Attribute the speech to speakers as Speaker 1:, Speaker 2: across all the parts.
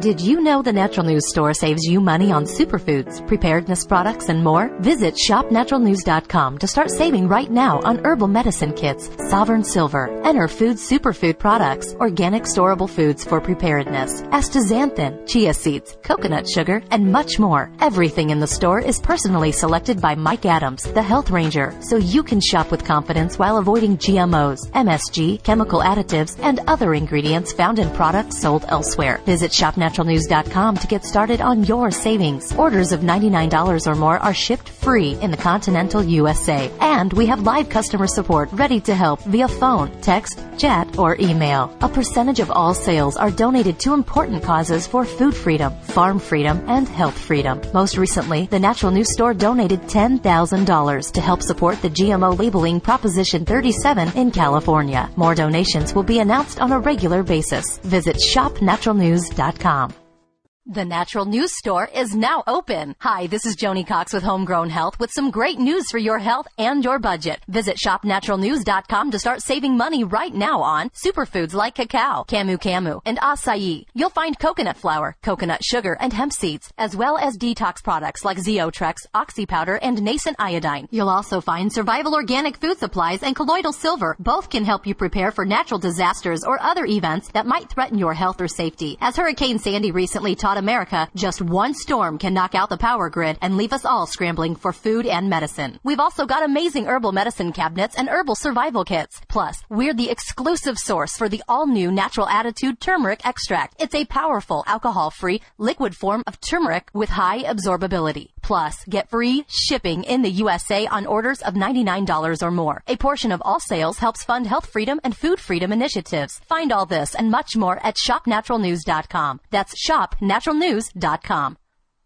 Speaker 1: Did you know the Natural News Store saves you money on superfoods, preparedness products, and more? Visit shopnaturalnews.com to start saving right now on herbal medicine kits, Sovereign Silver, Enerfood superfood products, organic storable foods for preparedness, astaxanthin, chia seeds, coconut sugar, and much more. Everything in the store is personally selected by Mike Adams, the Health Ranger, so you can shop with confidence while avoiding GMOs, MSG, chemical additives, and other ingredients found in products sold elsewhere. Visit shopnaturalnews.com to get started on your savings. Orders of $99 or more are shipped free in the continental USA. And we have live customer support ready to help via phone, text, chat, or email. A percentage of all sales are donated to important causes for food freedom, farm freedom, and health freedom. Most recently, the Natural News Store donated $10,000 to help support the GMO labeling Proposition 37 in California. More donations will be announced on a regular basis. Visit shopnaturalnews.com. The Natural News Store is now open. Hi, this is Joni Cox with Homegrown Health with some great news for your health and your budget. Visit shopnaturalnews.com to start saving money right now on superfoods like cacao, camu, and acai. You'll find coconut flour, coconut sugar, and hemp seeds, as well as detox products like Zeotrex, Oxy Powder, and Nascent Iodine. You'll also find survival organic food supplies and colloidal silver. Both can help you prepare for natural disasters or other events that might threaten your health or safety. As Hurricane Sandy recently taught America, just one storm can knock out the power grid and leave us all scrambling for food and medicine. We've also got amazing herbal medicine cabinets and herbal survival kits. Plus, we're the exclusive source for the all-new Natural Attitude Turmeric Extract. It's a powerful, alcohol-free, liquid form of turmeric with high absorbability. Plus, get free shipping in the USA on orders of $99 or more. A portion of all sales helps fund health freedom and food freedom initiatives. Find all this and much more at shopnaturalnews.com. That's shopnaturalnews.com.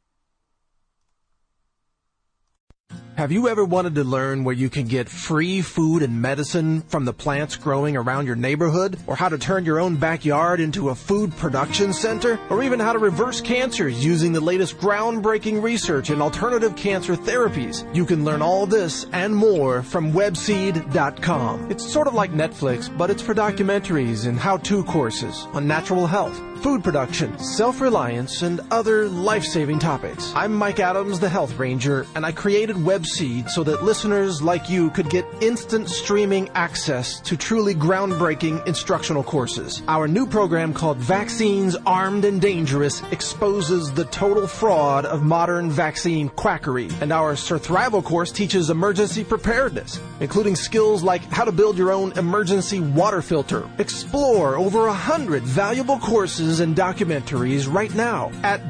Speaker 2: Have you ever wanted to learn where you can get free food and medicine from the plants growing around your neighborhood? Or how to turn your own backyard into a food production center? Or even how to reverse cancers using the latest groundbreaking research in alternative cancer therapies? You can learn all this and more from webseed.com. It's sort of like Netflix, but it's for documentaries and how-to courses on natural health, food production, self-reliance, and other life-saving topics. I'm Mike Adams, the Health Ranger, and I created Webseed so that listeners like you could get instant streaming access to truly groundbreaking instructional courses. Our new program called Vaccines Armed and Dangerous exposes the total fraud of modern vaccine quackery. And our Surthrival course teaches emergency preparedness, including skills like how to build your own emergency water filter. Explore over 100 valuable courses and documentaries right now at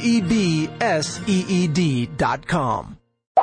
Speaker 2: webseed.com.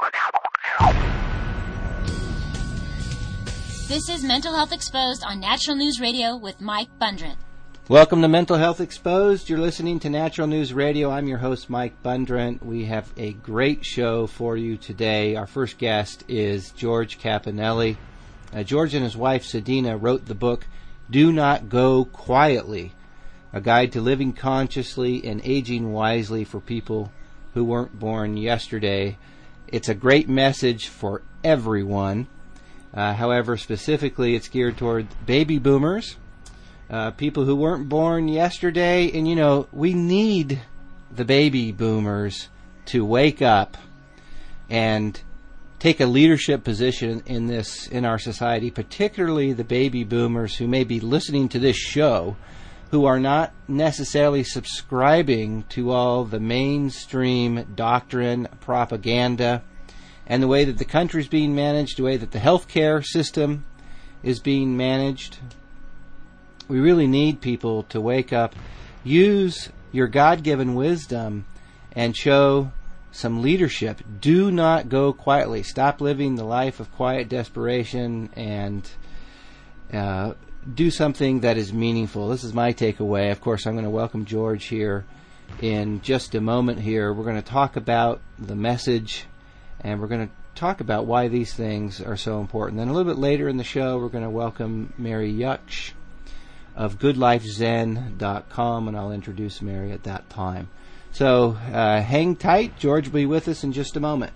Speaker 3: This is Mental Health Exposed on Natural News Radio with Mike Bundren.
Speaker 4: Welcome to Mental Health Exposed. You're listening to Natural News Radio. I'm your host, Mike Bundren. We have a great show for you today. Our first guest is George Caponelli. George and his wife, Sedina, wrote the book, Do Not Go Quietly, a guide to living consciously and aging wisely for people who weren't born yesterday. It's a great message for everyone. However, specifically, it's geared toward baby boomers, people who weren't born yesterday. And, you know, we need the baby boomers to wake up and take a leadership position in our society, particularly the baby boomers who may be listening to this show, who are not necessarily subscribing to all the mainstream doctrine, propaganda, and the way that the country's being managed, the way that the healthcare system is being managed. We really need people to wake up, use your God-given wisdom, and show some leadership. Do not go quietly. Stop living the life of quiet desperation and do something that is meaningful. This is my takeaway. Of course, I'm going to welcome George here in just a moment here. We're going to talk about the message, and we're going to talk about why these things are so important. Then a little bit later in the show, we're going to welcome Mary Yuksh of GoodLifeZen.com, and I'll introduce Mary at that time. So hang tight. George will be with us in just a moment.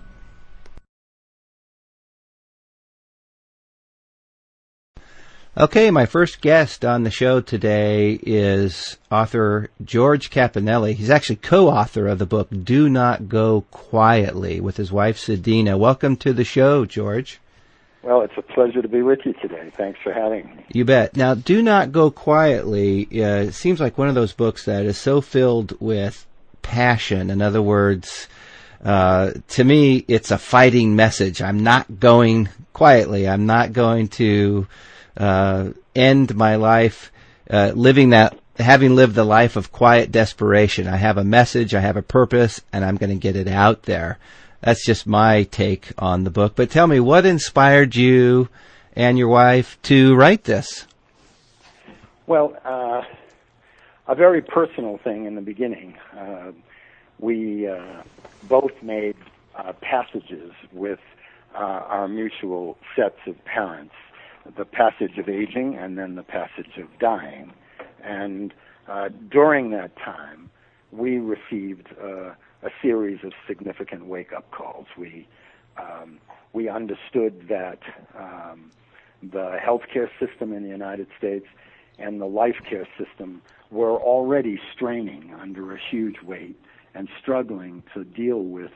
Speaker 4: Okay, my first guest on the show today is author George Caponelli. He's actually co-author of the book Do Not Go Quietly with his wife, Sedina. Welcome to the show, George.
Speaker 5: Well, it's a pleasure to be with you today. Thanks for having me.
Speaker 4: You bet. Now, Do Not Go Quietly seems like one of those books that is so filled with passion. In other words, to me, it's a fighting message. I'm not going quietly. I'm not going to end my life having lived the life of quiet desperation. I have a message, I have a purpose, and I'm going to get it out there. That's just my take on the book. But tell me, what inspired you and your wife to write this?
Speaker 5: Well, a very personal thing in the beginning. We both made passages with our mutual sets of parents. The passage of aging and then the passage of dying. And during that time, we received a series of significant wake-up calls. We understood that the healthcare system in the United States and the life care system were already straining under a huge weight and struggling to deal with,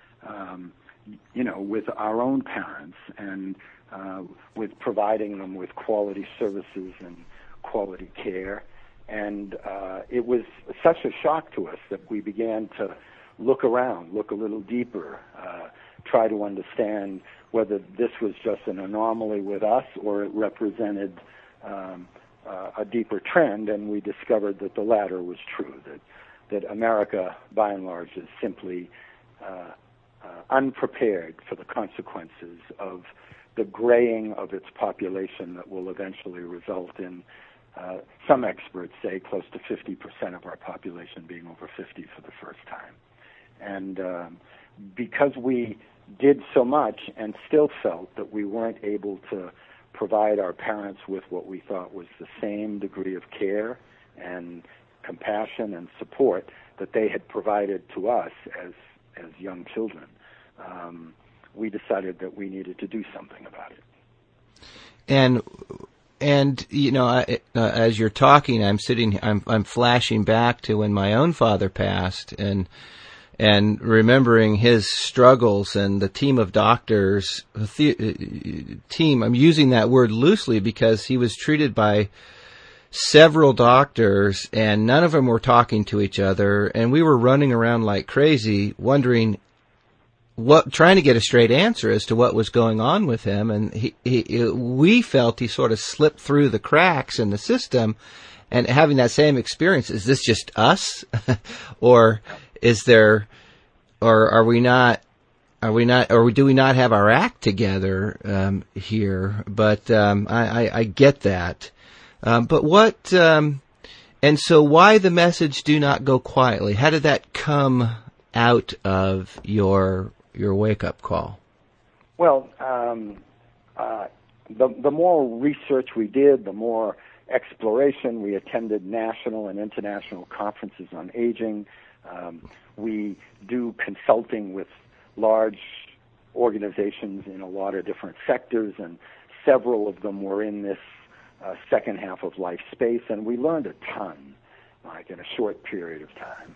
Speaker 5: with our own parents and with providing them with quality services and quality care. And it was such a shock to us that we began to look around, look a little deeper, try to understand whether this was just an anomaly with us or it represented a deeper trend. And we discovered that the latter was true, that America, by and large, is simply unprepared for the consequences of the graying of its population that will eventually result in, some experts say, close to 50% of our population being over 50 for the first time. And because we did so much and still felt that we weren't able to provide our parents with what we thought was the same degree of care and compassion and support that they had provided to us as young children, we decided that we needed to do something about it.
Speaker 4: And as you're talking, I'm flashing back to when my own father passed, and remembering his struggles and the team of doctors. I'm using that word loosely because he was treated by several doctors, and none of them were talking to each other, and we were running around like crazy, wondering trying to get a straight answer as to what was going on with him. And we felt he sort of slipped through the cracks in the system. And having that same experience, is this just us, or do we not have our act together here? But I get that. But what? And so, why the message "Do not go quietly"? How did that come out of your wake-up call?
Speaker 5: Well, the more research we did, the more exploration. We attended national and international conferences on aging. We do consulting with large organizations in a lot of different sectors, and several of them were in this second half of life space, and we learned a ton, like in a short period of time.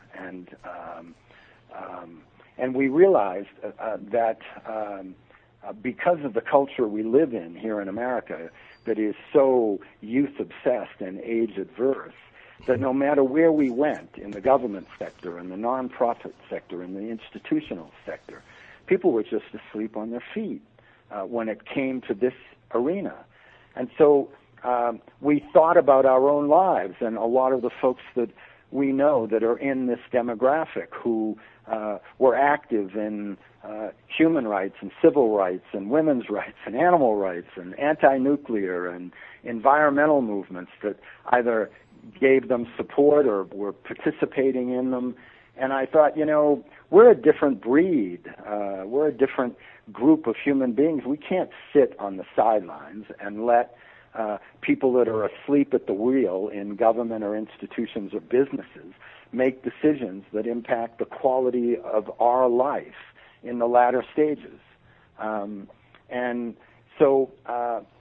Speaker 5: And we realized that because of the culture we live in here in America that is so youth-obsessed and age-adverse, that no matter where we went, in the government sector, in the nonprofit sector, in the institutional sector, people were just asleep on their feet when it came to this arena. And so we thought about our own lives, and a lot of the folks that we know that are in this demographic who were active in human rights and civil rights and women's rights and animal rights and anti-nuclear and environmental movements that either gave them support or were participating in them. And I thought, we're a different breed. We're a different group of human beings. We can't sit on the sidelines and let people that are asleep at the wheel in government or institutions or businesses make decisions that impact the quality of our life in the latter stages. And so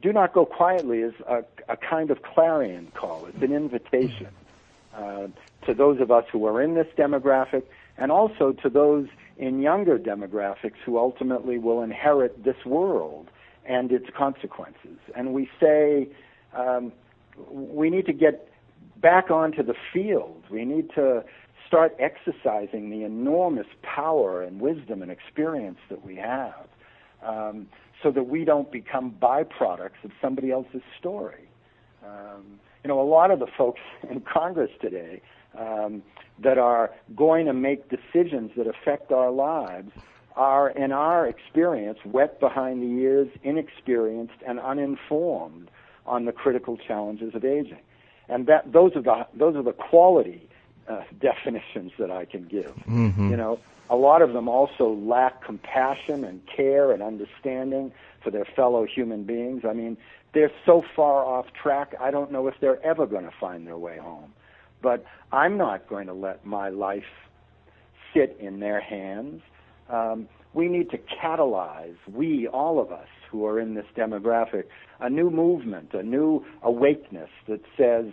Speaker 5: Do Not Go Quietly is a kind of clarion call. It's an invitation to those of us who are in this demographic, and also to those in younger demographics who ultimately will inherit this world and its consequences. And we say we need to get back onto the field. We need to start exercising the enormous power and wisdom and experience that we have, so that we don't become byproducts of somebody else's story. A lot of the folks in Congress today that are going to make decisions that affect our lives are, in our experience, wet behind the ears, inexperienced, and uninformed on the critical challenges of aging. And those are the quality definitions that I can give.
Speaker 4: Mm-hmm.
Speaker 5: A lot of them also lack compassion and care and understanding for their fellow human beings. I mean, they're so far off track, I don't know if they're ever going to find their way home. But I'm not going to let my life sit in their hands. We need to catalyze, all of us who are in this demographic, a new movement, a new awakeness that says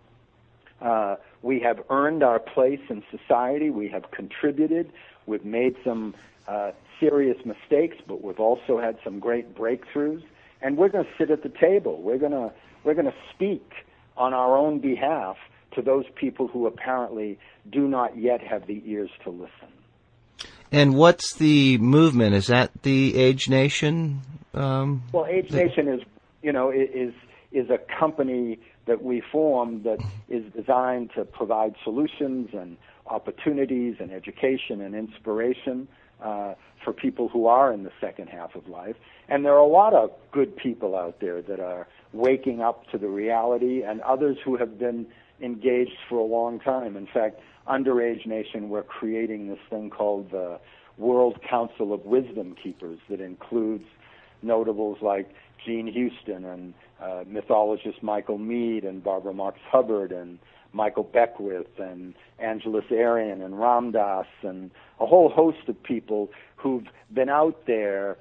Speaker 5: we have earned our place in society, we have contributed, we've made some serious mistakes, but we've also had some great breakthroughs, and we're going to sit at the table. We're going to speak on our own behalf to those people who apparently do not yet have the ears to listen.
Speaker 4: And what's the movement? Is that the Age Nation?
Speaker 5: Well, Age Nation is a company that we formed that is designed to provide solutions and opportunities and education and inspiration for people who are in the second half of life. And there are a lot of good people out there that are waking up to the reality, and others who have been engaged for a long time. In fact, under Age Nation, we're creating this thing called the World Council of Wisdom Keepers that includes notables like Gene Houston and mythologist Michael Meade and Barbara Marx Hubbard and Michael Beckwith and Angeles Arian and Ram Dass and a whole host of people who've been out there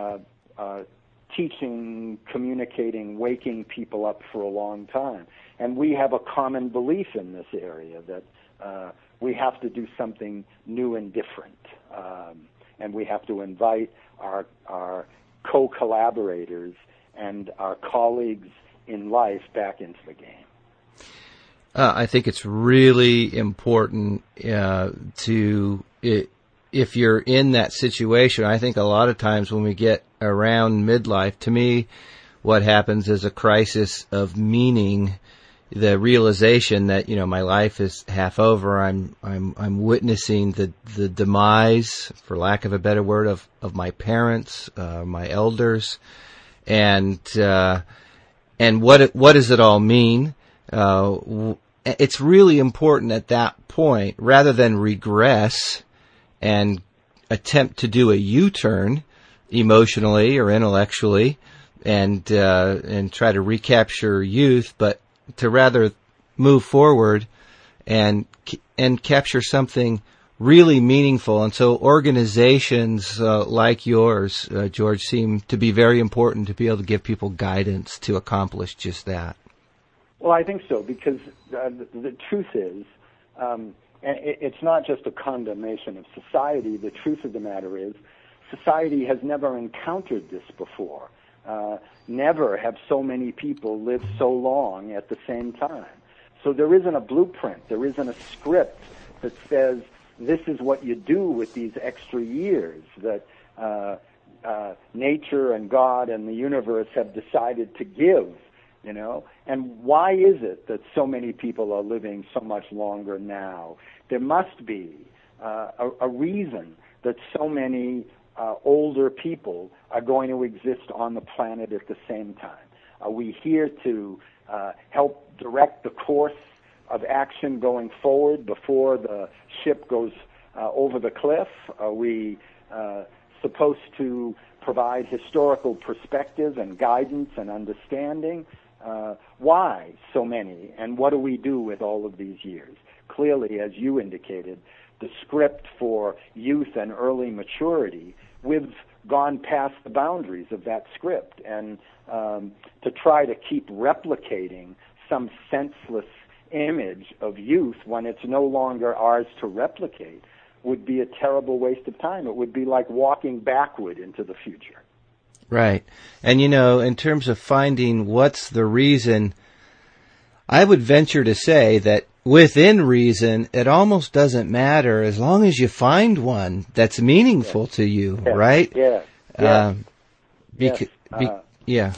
Speaker 5: teaching, communicating, waking people up for a long time. And we have a common belief in this area that we have to do something new and different. And we have to invite our co-collaborators and our colleagues in life back into the game.
Speaker 4: I think it's really important if you're in that situation. I think a lot of times when we get around midlife, to me, what happens is a crisis of meaning, the realization that, my life is half over. I'm witnessing the demise, for lack of a better word, of my parents, my elders, and what does it all mean? It's really important at that point, rather than regress and attempt to do a U-turn emotionally or intellectually and try to recapture youth, but to rather move forward and capture something really meaningful. And so organizations like yours, George, seem to be very important to be able to give people guidance to accomplish just that.
Speaker 5: Well, I think so, because the truth is, and it's not just a condemnation of society. The truth of the matter is, society has never encountered this before. Never have so many people lived so long at the same time. So there isn't a blueprint. There isn't a script that says this is what you do with these extra years that nature and God and the universe have decided to give. And why is it that so many people are living so much longer now? There must be a reason that so many older people are going to exist on the planet at the same time. Are we here to help direct the course of action going forward before the ship goes over the cliff? Are we supposed to provide historical perspective and guidance and understanding? Why so many, and what do we do with all of these years? Clearly, as you indicated, the script for youth and early maturity, we've gone past the boundaries of that script, and to try to keep replicating some senseless image of youth when it's no longer ours to replicate would be a terrible waste of time. It would be like walking backward into the future.
Speaker 4: Right. And, in terms of finding what's the reason, I would venture to say that within reason, it almost doesn't matter as long as you find one that's meaningful to you, right?
Speaker 5: Yeah.
Speaker 4: Yeah.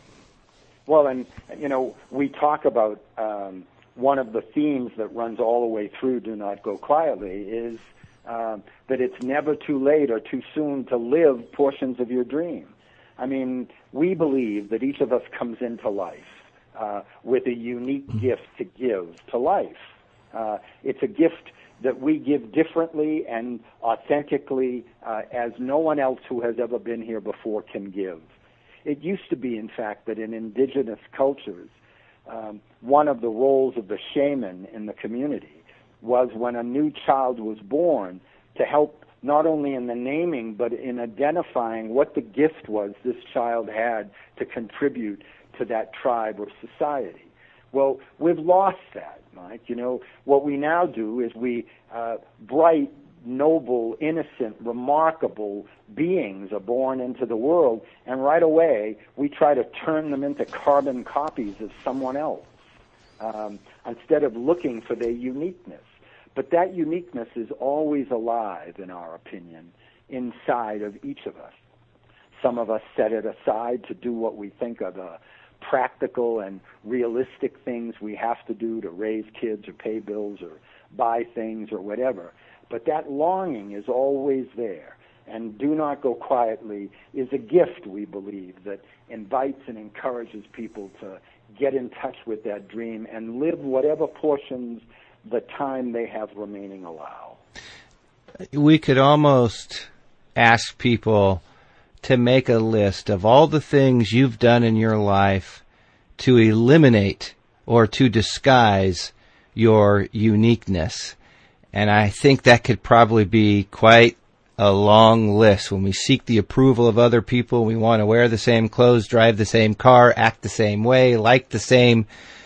Speaker 5: Well, and, we talk about one of the themes that runs all the way through Do Not Go Quietly is that it's never too late or too soon to live portions of your dream. I mean, we believe that each of us comes into life with a unique gift to give to life. It's a gift that we give differently and authentically as no one else who has ever been here before can give. It used to be, in fact, that in indigenous cultures, one of the roles of the shaman in the community was when a new child was born to help not only in the naming but in identifying what the gift was this child had to contribute to that tribe or society. Well, we've lost that, Mike. What we now do is we bright, noble, innocent, remarkable beings are born into the world, and right away we try to turn them into carbon copies of someone else instead of looking for their uniqueness. But that uniqueness is always alive, in our opinion, inside of each of us. Some of us set it aside to do what we think are the practical and realistic things we have to do to raise kids or pay bills or buy things or whatever. But that longing is always there. And Do Not Go Quietly is a gift, we believe, that invites and encourages people to get in touch with that dream and live whatever portions the time they have remaining allow.
Speaker 4: We could almost ask people to make a list of all the things you've done in your life to eliminate or to disguise your uniqueness. And I think that could probably be quite a long list. When we seek the approval of other people, we want to wear the same clothes, drive the same car, act the same way, like the same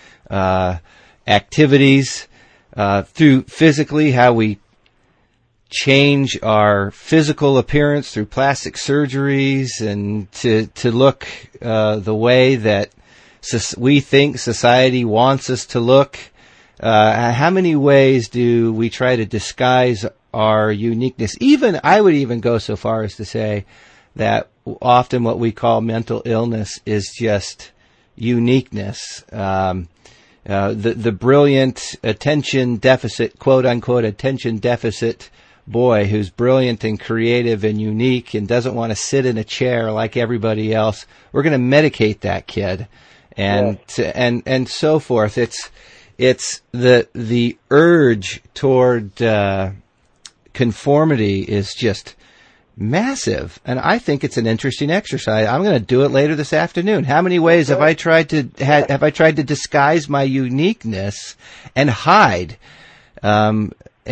Speaker 4: activities, through physically how we change our physical appearance through plastic surgeries and to look the way that we think society wants us to look. How many ways do we try to disguise our uniqueness? I would even go so far as to say that often what we call mental illness is just uniqueness. The brilliant attention deficit, quote unquote, attention deficit boy who's brilliant and creative and unique and doesn't want to sit in a chair like everybody else. We're going to medicate that kid and so forth. It's the urge toward conformity is just massive, and I think it's an interesting exercise. I'm going to do it later this afternoon. How many ways have I tried to disguise my uniqueness and hide? And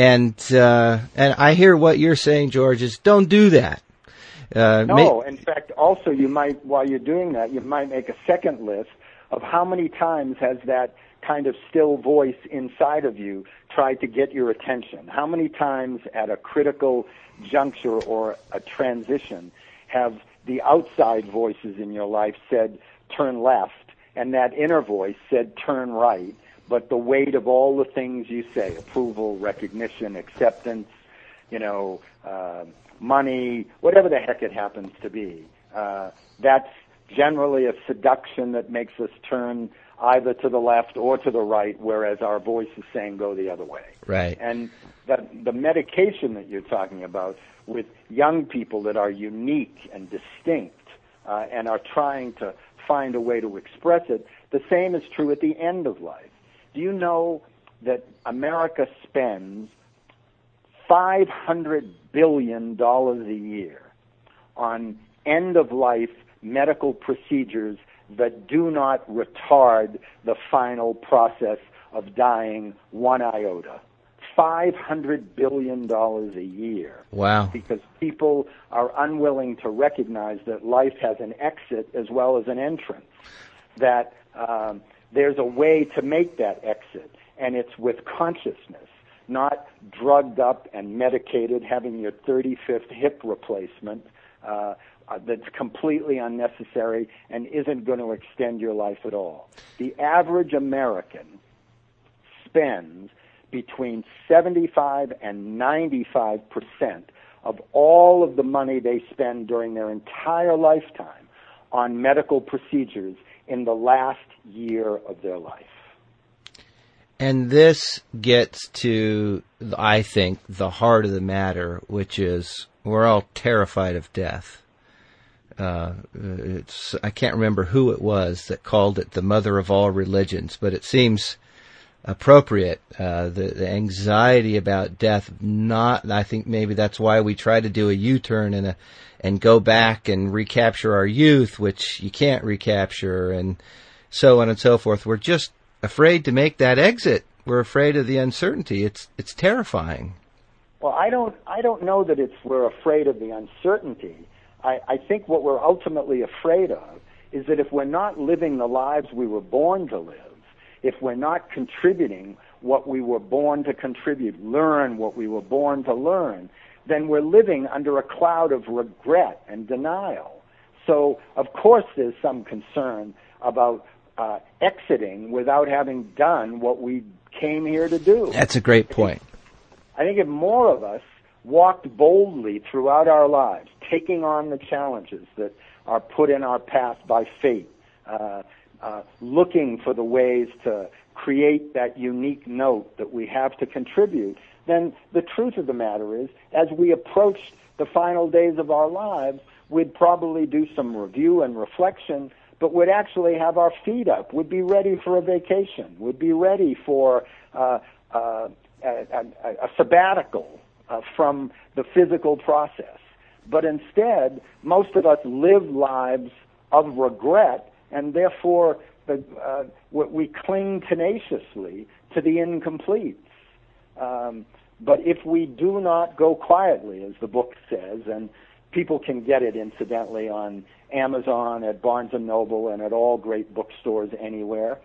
Speaker 4: I hear what you're saying, George, is don't do that.
Speaker 5: In fact, also you might, while you're doing that, you might make a second list of how many times has that kind of still voice inside of you tried to get your attention. How many times at a critical juncture or a transition have the outside voices in your life said, turn left, and that inner voice said, turn right, but the weight of all the things you say, approval, recognition, acceptance, money, whatever the heck it happens to be, that's generally a seduction that makes us turn either to the left or to the right, whereas our voice is saying go the other way.
Speaker 4: Right.
Speaker 5: And the medication that you're talking about with young people that are unique and distinct and are trying to find a way to express it, the same is true at the end of life. Do you know that America spends $500 billion a year on end-of-life medical procedures that do not retard the final process of dying one iota? $500 billion a year.
Speaker 4: Wow.
Speaker 5: Because people are unwilling to recognize that life has an exit as well as an entrance, that there's a way to make that exit, and it's with consciousness, not drugged up and medicated, having your 35th hip replacement that's completely unnecessary and isn't going to extend your life at all. The average American spends between 75 and 95% of all of the money they spend during their entire lifetime on medical procedures in the last year of their life.
Speaker 4: And this gets to, I think, the heart of the matter, which is we're all terrified of death. I can't remember who it was that called it the mother of all religions, but it seems appropriate. The anxiety about death, I think maybe that's why we try to do a U-turn and go back and recapture our youth, which you can't recapture, and so on and so forth. We're just afraid to make that exit. We're afraid of the uncertainty. It's terrifying.
Speaker 5: Well, I don't know that we're afraid of the uncertainty. I think what we're ultimately afraid of is that if we're not living the lives we were born to live, if we're not contributing what we were born to contribute, learn what we were born to learn, then we're living under a cloud of regret and denial. So, of course, there's some concern about exiting without having done what we came here to do.
Speaker 4: That's a great point.
Speaker 5: I think if more of us walked boldly throughout our lives, taking on the challenges that are put in our path by fate, looking for the ways to create that unique note that we have to contribute, then the truth of the matter is, as we approach the final days of our lives, we'd probably do some review and reflection, but we'd actually have our feet up. We'd be ready for a vacation. We'd be ready for a sabbatical from the physical process. But instead, most of us live lives of regret, and therefore we cling tenaciously to the incompletes. But if we do not go quietly, as the book says, and people can get it, incidentally, on Amazon, at Barnes & Noble, and at all great bookstores anywhere,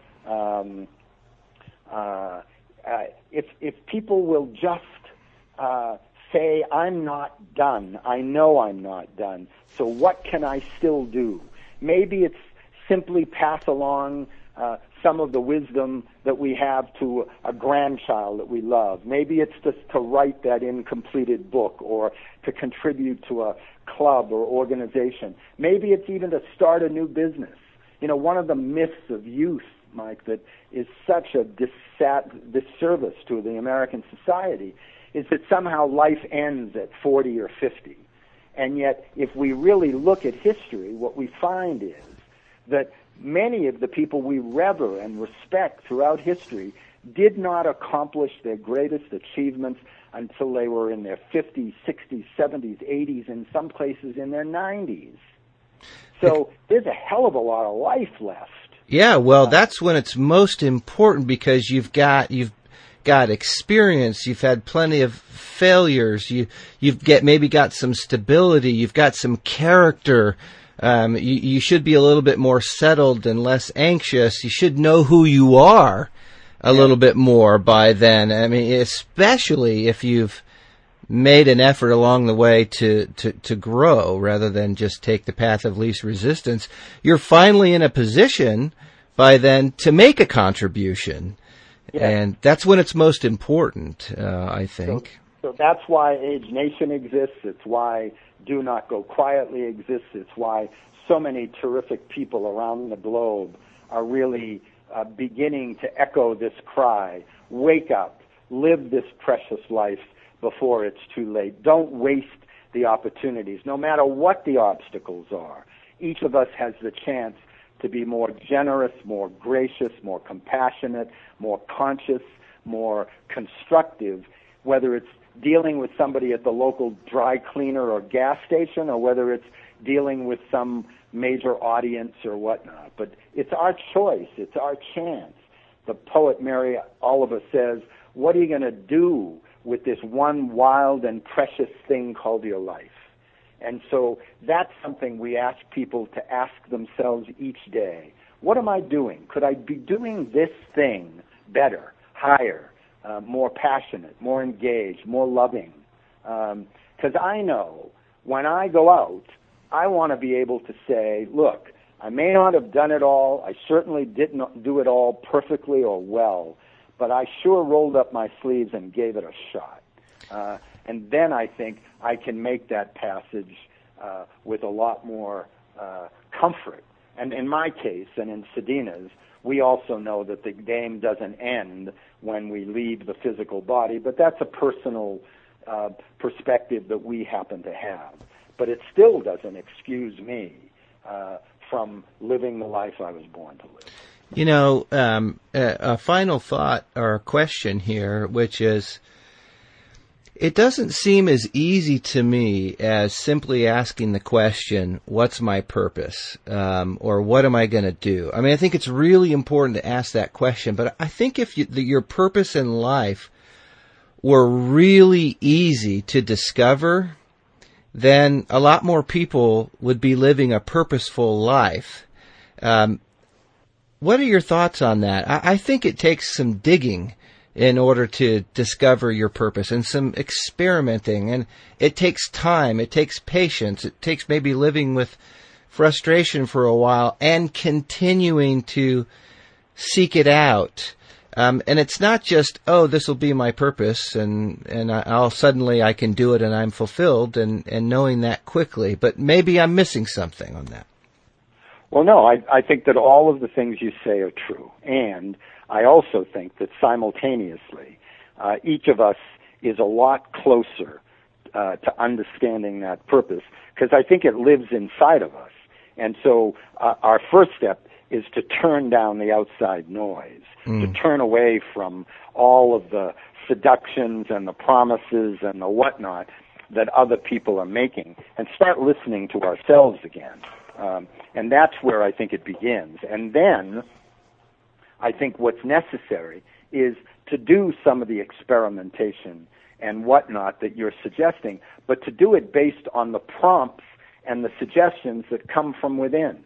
Speaker 5: if people will just say, I'm not done, I know I'm not done, so what can I still do? Maybe it's simply pass along some of the wisdom that we have to a grandchild that we love. Maybe it's just to write that incompleted book or to contribute to a club or organization. Maybe it's even to start a new business. You know, one of the myths of youth, Mike, that is such a disservice to the American society is that somehow life ends at 40 or 50. And yet, if we really look at history, what we find is that many of the people we revere and respect throughout history did not accomplish their greatest achievements until they were in their 50s, 60s, 70s, 80s, and some places in their 90s. So there's a hell of a lot of life left.
Speaker 4: Yeah, well, that's when it's most important, because you've got experience, you've had plenty of failures, you've maybe got some stability, you've got some character. You should be a little bit more settled and less anxious. You should know who you are a little bit more by then. I mean, especially if you've made an effort along the way to grow rather than just take the path of least resistance. You're finally in a position by then to make a contribution. Yeah. And that's when it's most important, I think.
Speaker 5: So that's why Age Nation exists. It's why Do Not Go Quietly exists. It's why so many terrific people around the globe are really beginning to echo this cry. Wake up. Live this precious life before it's too late. Don't waste the opportunities, no matter what the obstacles are. Each of us has the chance to be more generous, more gracious, more compassionate, more conscious, more constructive, whether it's dealing with somebody at the local dry cleaner or gas station, or whether it's dealing with some major audience or whatnot. But it's our choice. It's our chance. The poet Mary Oliver says, what are you going to do with this one wild and precious thing called your life? And so that's something we ask people to ask themselves each day. What am I doing? Could I be doing this thing better, higher, more passionate, more engaged, more loving? Because I know when I go out, I want to be able to say, look, I may not have done it all. I certainly didn't do it all perfectly or well, but I sure rolled up my sleeves and gave it a shot. And then I think I can make that passage with a lot more comfort. And in my case, and in Sedina's, we also know that the game doesn't end when we leave the physical body, but that's a personal perspective that we happen to have. But it still doesn't excuse me from living the life I was born to live.
Speaker 4: You know, a final thought or a question here, which is, it doesn't seem as easy to me as simply asking the question, what's my purpose? Or what am I going to do? I mean, I think it's really important to ask that question, but I think if your purpose in life were really easy to discover, then a lot more people would be living a purposeful life. What are your thoughts on that? I think it takes some digging in order to discover your purpose and some experimenting, and it takes time, it takes patience, it takes maybe living with frustration for a while and continuing to seek it out. And it's not just, oh, this will be my purpose, and I'll suddenly I can do it and I'm fulfilled, and knowing that quickly. But maybe I'm missing something on that.
Speaker 5: Well, no, I think that all of the things you say are true. And I also think that simultaneously, each of us is a lot closer to understanding that purpose, because I think it lives inside of us. And so our first step is to turn down the outside noise, to turn away from all of the seductions and the promises and the whatnot that other people are making, and start listening to ourselves again. And that's where I think it begins. And then I think what's necessary is to do some of the experimentation and whatnot that you're suggesting, but to do it based on the prompts and the suggestions that come from within.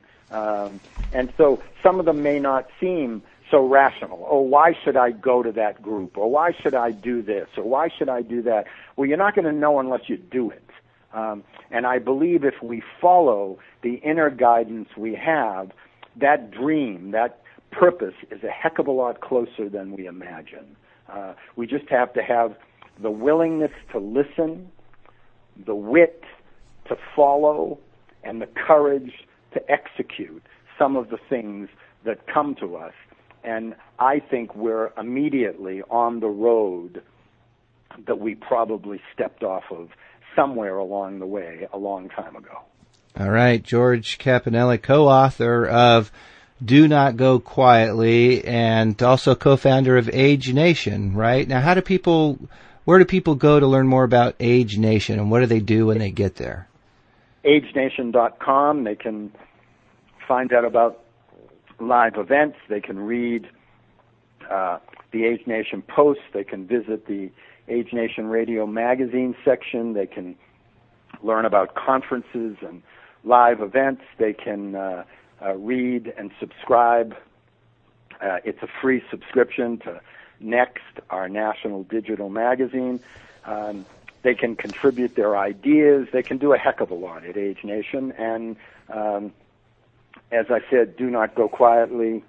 Speaker 5: And so some of them may not seem so rational. Oh, why should I go to that group? Or why should I do this? Or why should I do that? Well, you're not going to know unless you do it. And I believe if we follow the inner guidance we have, that dream, that purpose is a heck of a lot closer than we imagine. We just have to have the willingness to listen, the wit to follow, and the courage to execute some of the things that come to us. And I think we're immediately on the road that we probably stepped off of somewhere along the way a long time ago.
Speaker 4: All right, George Campanelli, co-author of Do Not Go Quietly and also co-founder of Age Nation, right? Now, where do people go to learn more about Age Nation, and what do they do when they get there?
Speaker 5: AgeNation.com. They can find out about live events. They can read the Age Nation posts. They can visit the Age Nation Radio magazine section. They can learn about conferences and live events. They can read and subscribe. It's a free subscription to Next, our national digital magazine. They can contribute their ideas. They can do a heck of a lot at Age Nation. And as I said, Do Not Go Quietly,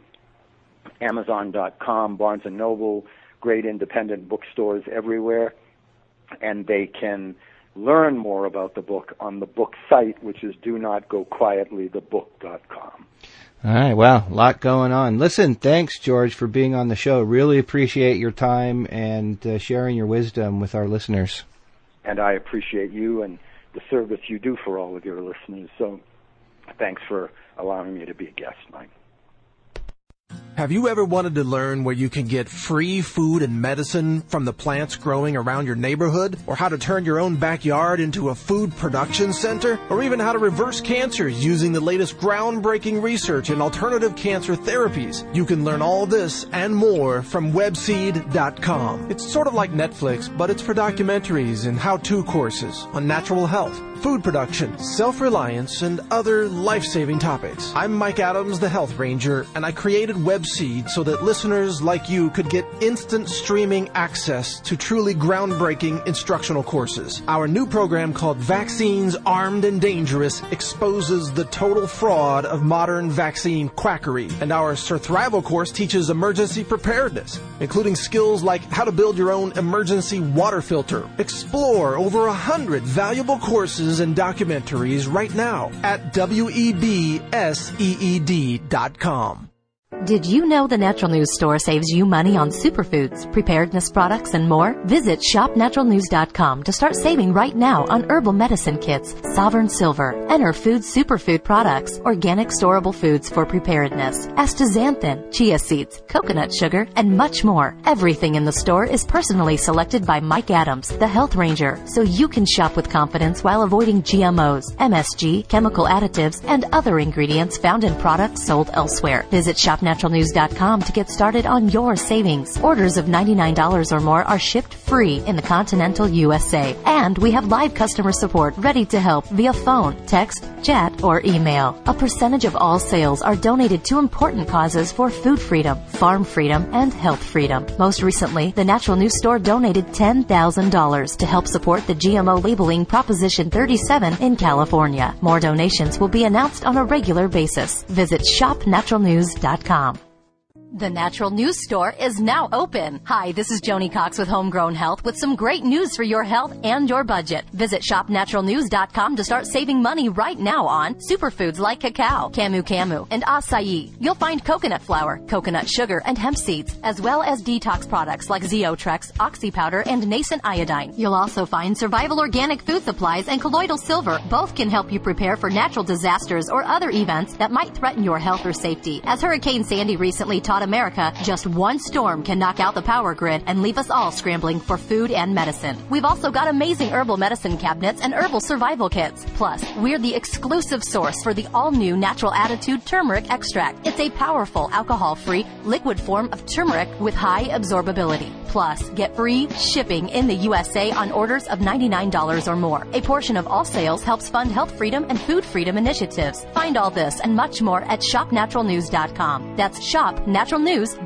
Speaker 5: Amazon.com, Barnes & Noble, great independent bookstores everywhere. And they can learn more about the book on the book site, which is donotgoquietlythebook.com.
Speaker 4: All right, well, a lot going on. Listen, thanks, George, for being on the show. Really appreciate your time and sharing your wisdom with our listeners.
Speaker 5: And I appreciate you and the service you do for all of your listeners. So thanks for allowing me to be a guest, Mike.
Speaker 2: Have you ever wanted to learn where you can get free food and medicine from the plants growing around your neighborhood? Or how to turn your own backyard into a food production center? Or even how to reverse cancers using the latest groundbreaking research in alternative cancer therapies? You can learn all this and more from Webseed.com. It's sort of like Netflix, but it's for documentaries and how-to courses on natural health, food production, self-reliance, and other life-saving topics. I'm Mike Adams, the Health Ranger, and I created Webseed so that listeners like you could get instant streaming access to truly groundbreaking instructional courses. Our new program called Vaccines Armed and Dangerous exposes the total fraud of modern vaccine quackery. And our Surthrival course teaches emergency preparedness, including skills like how to build your own emergency water filter. Explore over 100 valuable courses and documentaries right now at WEBSEED.com.
Speaker 1: Did you know the Natural News Store saves you money on superfoods, preparedness products, and more? Visit shopnaturalnews.com to start saving right now on herbal medicine kits, Sovereign Silver, Enter Food superfood products, organic storable foods for preparedness, astaxanthin, chia seeds, coconut sugar, and much more. Everything in the store is personally selected by Mike Adams, the Health Ranger, so you can shop with confidence while avoiding GMOs, MSG, chemical additives, and other ingredients found in products sold elsewhere. Visit shopnaturalnews.com to get started on your savings. Orders of $99 or more are shipped free in the continental USA. And we have live customer support ready to help via phone, text, chat, or email. A percentage of all sales are donated to important causes for food freedom, farm freedom, and health freedom. Most recently, the Natural News Store donated $10,000 to help support the GMO labeling Proposition 37 in California. More donations will be announced on a regular basis. Visit shopnaturalnews.com. The Natural News Store is now open. Hi, this is Joni Cox with Homegrown Health with some great news for your health and your budget. Visit shopnaturalnews.com to start saving money right now on superfoods like cacao, camu, and acai. You'll find coconut flour, coconut sugar, and hemp seeds, as well as detox products like Zeotrex, Oxy Powder, and Nascent Iodine. You'll also find survival organic food supplies and colloidal silver. Both can help you prepare for natural disasters or other events that might threaten your health or safety. As Hurricane Sandy recently taught America, just one storm can knock out the power grid and leave us all scrambling for food and medicine. We've also got amazing herbal medicine cabinets and herbal survival kits. Plus, we're the exclusive source for the all-new Natural Attitude Turmeric Extract. It's a powerful alcohol-free liquid form of turmeric with high absorbability. Plus, get free shipping in the USA on orders of $99 or more. A portion of all sales helps fund health freedom and food freedom initiatives. Find all this and much more at shopnaturalnews.com. That's shopnaturalnews.com.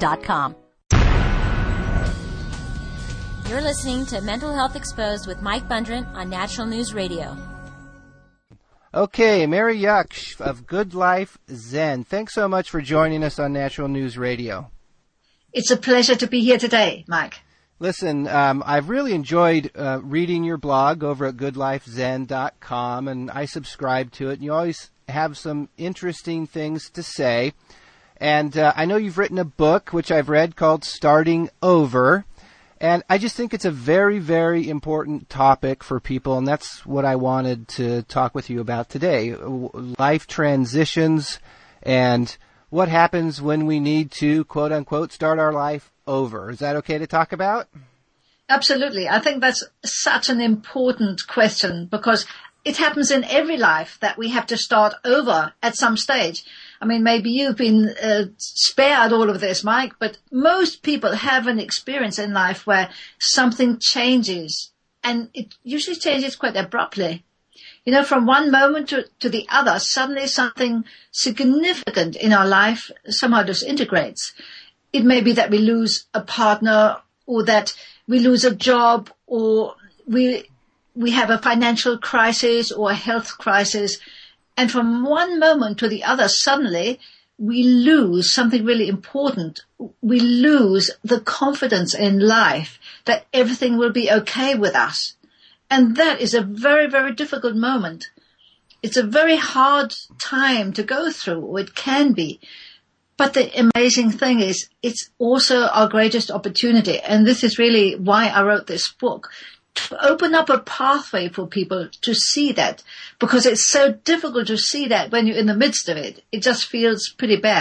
Speaker 3: You're listening to Mental Health Exposed with Mike Bundren on Natural News Radio.
Speaker 4: Okay, Mary Yaksh of Good Life Zen. Thanks so much for joining us on Natural News Radio.
Speaker 6: It's a pleasure to be here today, Mike.
Speaker 4: Listen, I've really enjoyed reading your blog over at goodlifezen.com, and I subscribe to it, and you always have some interesting things to say. And I know you've written a book, which I've read, called Starting Over. And I just think it's a very, very important topic for people, and that's what I wanted to talk with you about today. Life transitions and what happens when we need to, quote unquote, start our life over. Is that okay to talk about?
Speaker 6: Absolutely. I think that's such an important question because it happens in every life that we have to start over at some stage. I mean, maybe you've been spared all of this, Mike, but most people have an experience in life where something changes, and it usually changes quite abruptly. You know, from one moment to the other, suddenly something significant in our life somehow disintegrates. It may be that we lose a partner, or that we lose a job, or we have a financial crisis or a health crisis. And from one moment to the other, suddenly we lose something really important. We lose the confidence in life that everything will be okay with us. And that is a very, very difficult moment. It's a very hard time to go through, or it can be. But the amazing thing is, it's also our greatest opportunity. And this is really why I wrote this book, to open up a pathway for people to see that, because it's so difficult to see that when you're in the midst of it. It just feels pretty bad.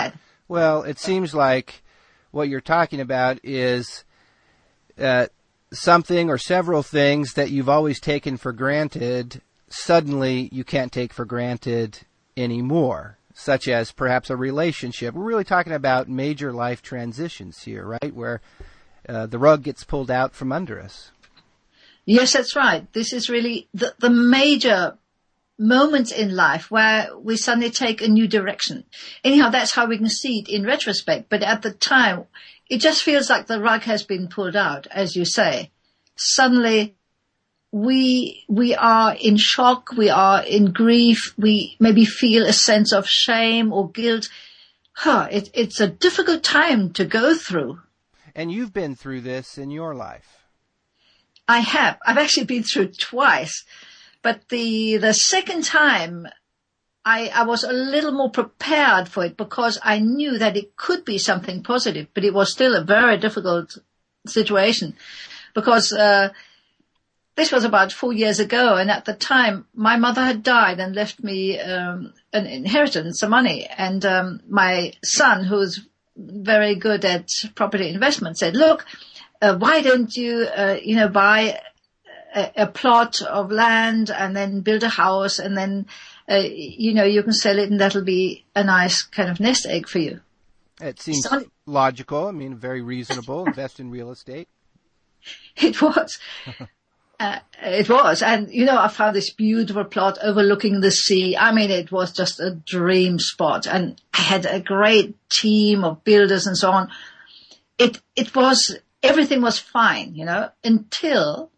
Speaker 4: Well, it seems like what you're talking about is something or several things that you've always taken for granted, suddenly you can't take for granted anymore, such as perhaps a relationship. We're really talking about major life transitions here, right, where the rug gets pulled out from under us.
Speaker 6: Yes, that's right. This is really the major moments in life where we suddenly take a new direction. Anyhow, that's how we can see it in retrospect. But at the time, it just feels like the rug has been pulled out, as you say. Suddenly, we are in shock, we are in grief, we maybe feel a sense of shame or guilt. It's a difficult time to go through.
Speaker 4: And you've been through this in your life.
Speaker 6: I have. I've actually been through it twice. But the second time, I was a little more prepared for it because I knew that it could be something positive, but it was still a very difficult situation because this was about 4 years ago, and at the time, my mother had died and left me an inheritance, some money, and my son, who's very good at property investment, said, "Look, why don't you, buy a plot of land and then build a house and then, you can sell it and that'll be a nice kind of nest egg for you."
Speaker 4: It seems logical. I mean, very reasonable. Invest in real estate.
Speaker 6: It was. It was. And, I found this beautiful plot overlooking the sea. I mean, it was just a dream spot. And I had a great team of builders and so on. Everything was fine, until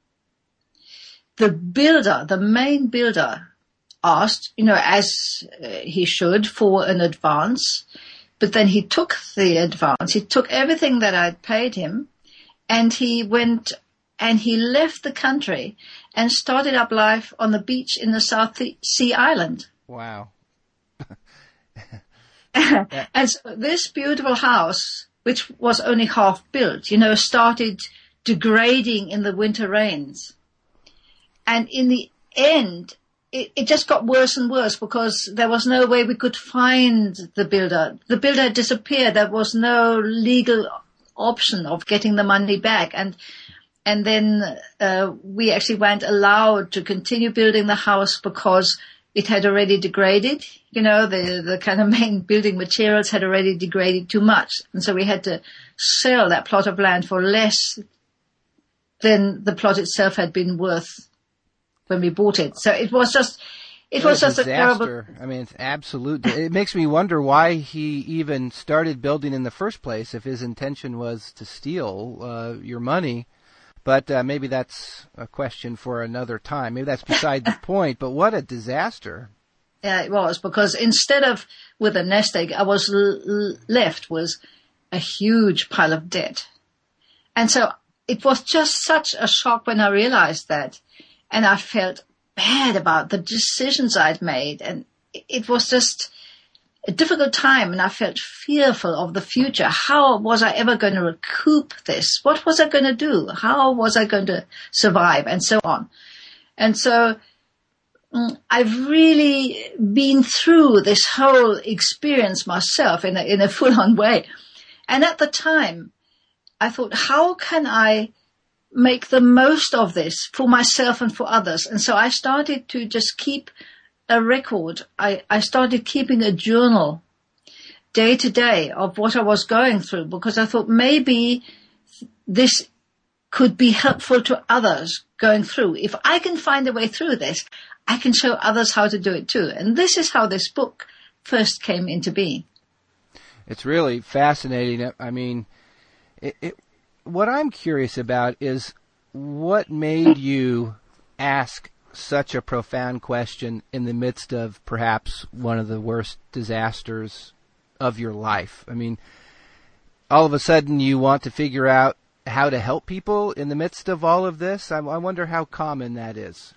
Speaker 6: the main builder asked, as he should, for an advance. But then he took the advance. He took everything that I'd paid him, and he went and he left the country and started up life on the beach in the South Sea Island.
Speaker 4: Wow.
Speaker 6: And so this beautiful house, which was only half built, started degrading in the winter rains. And in the end, it just got worse and worse because there was no way we could find the builder. The builder had disappeared. There was no legal option of getting the money back. And then we actually weren't allowed to continue building the house because it had already degraded. The kind of main building materials had already degraded too much. And so we had to sell that plot of land for less than the plot itself had been worth when we bought it. So it was just a terrible.
Speaker 4: I mean, it's absolute. It makes me wonder why he even started building in the first place if his intention was to steal your money. But maybe that's a question for another time. Maybe that's beside the point. But what a disaster.
Speaker 6: Yeah, it was, because instead of with a nest egg, I was left was a huge pile of debt. And so it was just such a shock when I realized that. And I felt bad about the decisions I'd made. And it was just a difficult time, and I felt fearful of the future. How was I ever going to recoup this? What was I going to do? How was I going to survive? And so on. And so I've really been through this whole experience myself in a full-on way. And at the time, I thought, how can I make the most of this for myself and for others? And so I started to just keep a record. I started keeping a journal day to day of what I was going through, because I thought maybe this could be helpful to others going through. If I can find a way through this, I can show others how to do it too. And this is how this book first came into being.
Speaker 4: It's really fascinating. I mean, what I'm curious about is what made you ask such a profound question in the midst of perhaps one of the worst disasters of your life. I mean, all of a sudden you want to figure out how to help people in the midst of all of this. I wonder how common that is.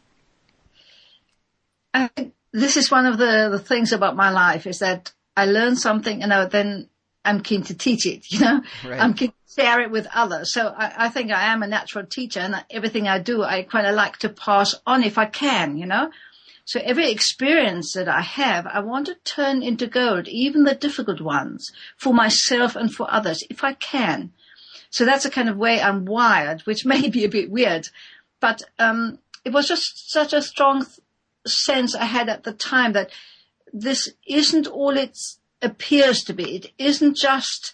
Speaker 6: I think this is one of the things about my life, is that I learn something and then I'm keen to teach it,
Speaker 4: Right.
Speaker 6: I'm keen to share it with others. So I think I am a natural teacher, and everything I do, I kind of like to pass on if I can, So every experience that I have, I want to turn into gold, even the difficult ones, for myself and for others, if I can. So that's the kind of way I'm wired, which may be a bit weird, but it was just such a strong sense I had at the time that this isn't all it appears to be. It isn't just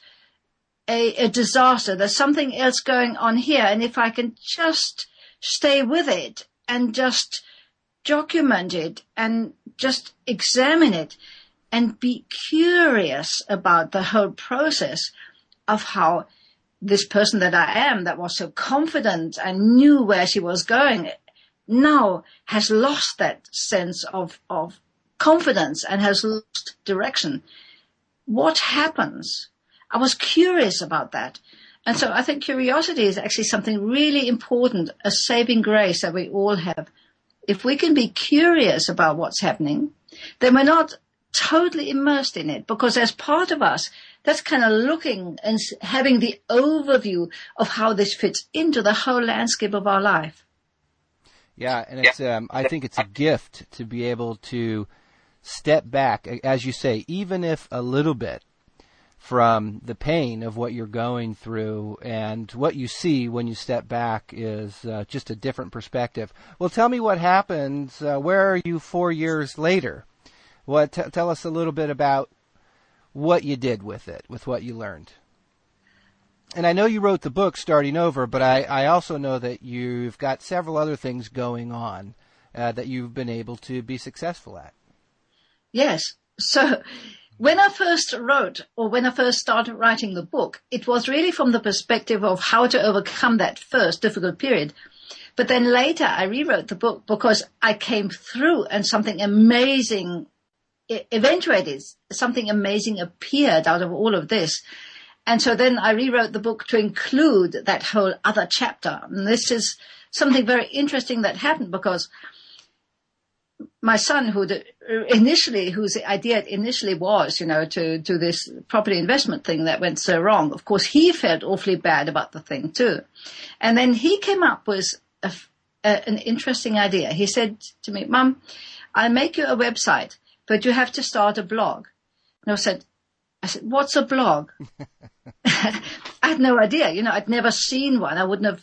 Speaker 6: a disaster. There's something else going on here, and if I can just stay with it and just document it and just examine it and be curious about the whole process of how this person that I am, that was so confident and knew where she was going, now has lost that sense of confidence and has lost direction. What happens? I was curious about that. And so I think curiosity is actually something really important, a saving grace that we all have. If we can be curious about what's happening, then we're not totally immersed in it, because as part of us, that's kind of looking and having the overview of how this fits into the whole landscape of our life.
Speaker 4: Yeah, and it's I think it's a gift to be able to step back, as you say, even if a little bit, from the pain of what you're going through, and what you see when you step back is just a different perspective. Well, tell me what happens. Where are you 4 years later? Tell us a little bit about what you did with it, with what you learned. And I know you wrote the book, Starting Over, but I also know that you've got several other things going on that you've been able to be successful at.
Speaker 6: Yes. So when I first started writing the book, it was really from the perspective of how to overcome that first difficult period. But then later I rewrote the book because I came through and something amazing eventuated. Something amazing appeared out of all of this. And so then I rewrote the book to include that whole other chapter. And this is something very interesting that happened because my son, whose idea initially was, to this property investment thing that went so wrong, of course, he felt awfully bad about the thing too. And then he came up with an interesting idea. He said to me, "Mum, I'll make you a website, but you have to start a blog." And I said, "What's a blog?" I had no idea. I'd never seen one. I wouldn't have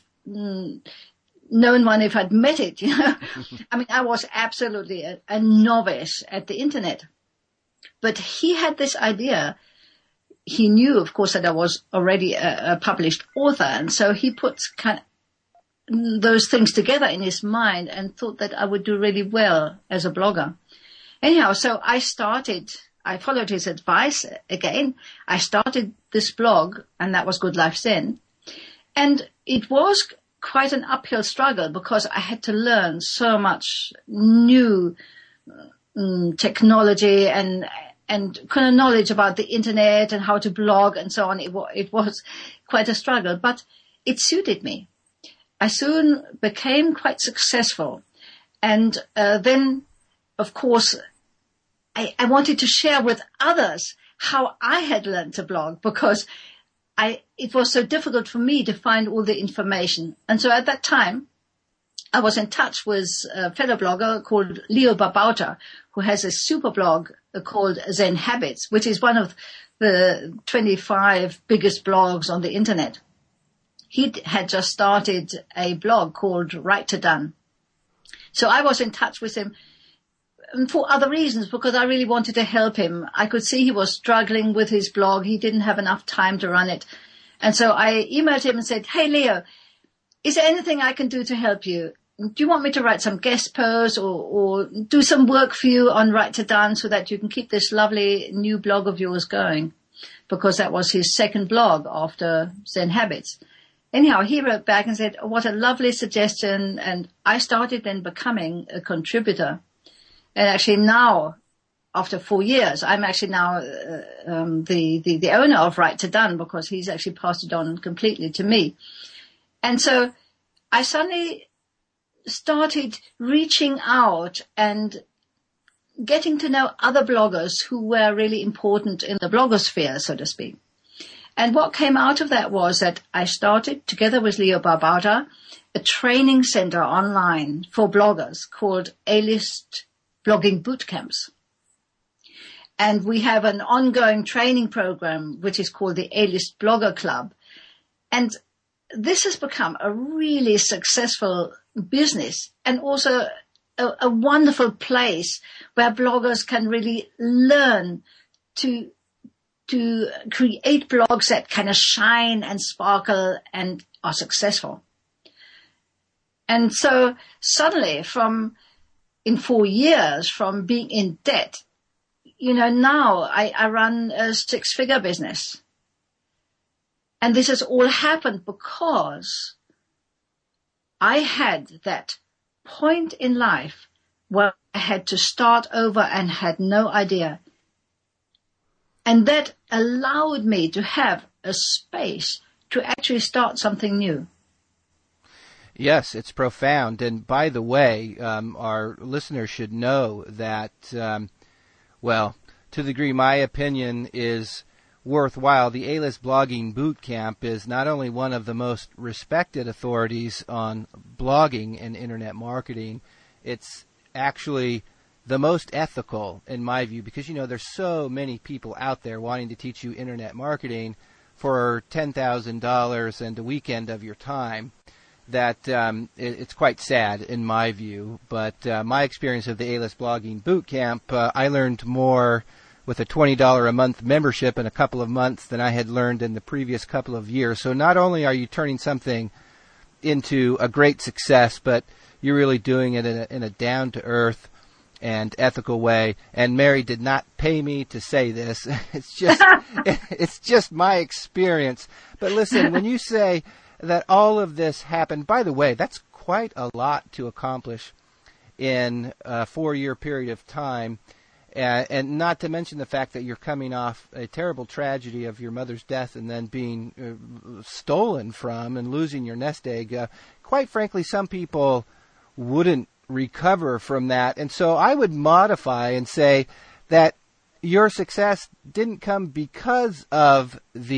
Speaker 6: known one if I'd met it. I mean, I was absolutely a novice at the internet. But he had this idea. He knew, of course, that I was already a published author. And so he put kind of those things together in his mind and thought that I would do really well as a blogger. Anyhow, so I followed his advice again. I started this blog, and that was Good Life Zen. And it was quite an uphill struggle because I had to learn so much new technology and kind of knowledge about the internet and how to blog and so on. It was quite a struggle, but it suited me. I soon became quite successful. And then, of course, I wanted to share with others how I had learned to blog because it was so difficult for me to find all the information. And so at that time, I was in touch with a fellow blogger called Leo Babauta, who has a super blog called Zen Habits, which is one of the 25 biggest blogs on the internet. He had just started a blog called Write to Done. So I was in touch with him for other reasons, because I really wanted to help him. I could see he was struggling with his blog. He didn't have enough time to run it. And so I emailed him and said, "Hey, Leo, is there anything I can do to help you? Do you want me to write some guest posts or do some work for you on Write to Done so that you can keep this lovely new blog of yours going?" Because that was his second blog after Zen Habits. Anyhow, he wrote back and said, "Oh, what a lovely suggestion." And I started then becoming a contributor. And actually now, after 4 years, I'm actually now the owner of Write to Done because he's actually passed it on completely to me. And so I suddenly started reaching out and getting to know other bloggers who were really important in the blogosphere, so to speak. And what came out of that was that I started, together with Leo Babauta, a training center online for bloggers called A-List blogging boot camps. And we have an ongoing training program, which is called the A-List Blogger Club. And this has become a really successful business and also a wonderful place where bloggers can really learn to create blogs that kind of shine and sparkle and are successful. And so suddenly in 4 years from being in debt, now I run a 6-figure business. And this has all happened because I had that point in life where I had to start over and had no idea. And that allowed me to have a space to actually start something new.
Speaker 4: Yes, it's profound. And by the way, our listeners should know that, to the degree my opinion is worthwhile, the A-List Blogging Boot Camp is not only one of the most respected authorities on blogging and internet marketing, it's actually the most ethical in my view, because there's so many people out there wanting to teach you internet marketing for $10,000 and a weekend of your time that it's quite sad in my view. But my experience of the A-List Blogging Boot Camp, I learned more with a $20 a month membership in a couple of months than I had learned in the previous couple of years. So not only are you turning something into a great success, but you're really doing it in a down-to-earth and ethical way. And Mary did not pay me to say this. It's just my experience. But listen, when you say that all of this happened, by the way, that's quite a lot to accomplish in a 4-year period of time. And not to mention the fact that you're coming off a terrible tragedy of your mother's death and then being stolen from and losing your nest egg. Quite frankly, some people wouldn't recover from that. And so I would modify and say that your success didn't come because of